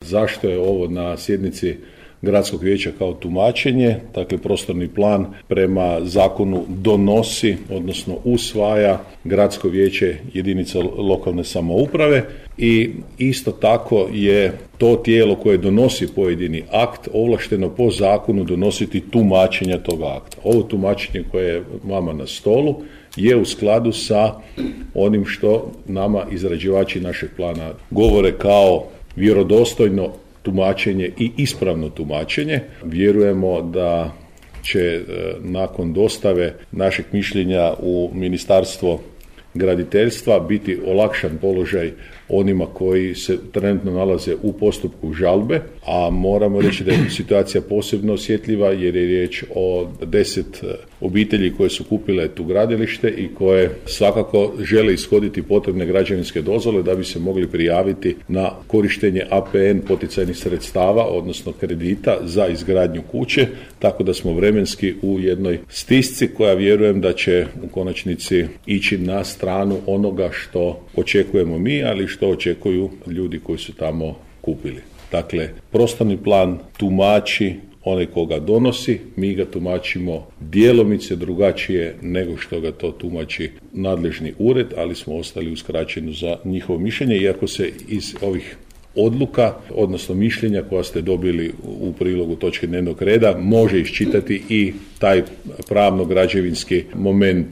zašto je ovo na sjednici Gradskog vijeća kao tumačenje. Dakle, prostorni plan prema zakonu donosi, odnosno usvaja Gradsko vijeće jedinica lokalne samouprave i isto tako je to tijelo koje donosi pojedini akt ovlašteno po zakonu donositi tumačenja toga akta. Ovo tumačenje koje je vama na stolu je u skladu sa onim što nama izrađivači našeg plana govore kao vjerodostojno tumačenje i ispravno tumačenje. Vjerujemo da će nakon dostave našeg mišljenja u Ministarstvo graditeljstva biti olakšan položaj onima koji se trenutno nalaze u postupku žalbe, a moramo reći da je situacija posebno osjetljiva jer je riječ o 10 obitelji koje su kupile tu gradilište i koje svakako žele ishoditi potrebne građevinske dozvole da bi se mogli prijaviti na korištenje APN poticajnih sredstava, odnosno kredita za izgradnju kuće, tako da smo vremenski u jednoj stisci koja vjerujem da će u konačnici ići na stranu onoga što očekujemo mi, ali što očekuju ljudi koji su tamo kupili. Dakle, prostorni plan tumači onaj koga donosi, mi ga tumačimo djelomice drugačije nego što ga to tumači nadležni ured, ali smo ostali uskraćeni za njihovo mišljenje, iako se iz ovih odluka, odnosno mišljenja koja ste dobili u prilogu točke dnevnog reda, može iščitati i taj pravno-građevinski moment.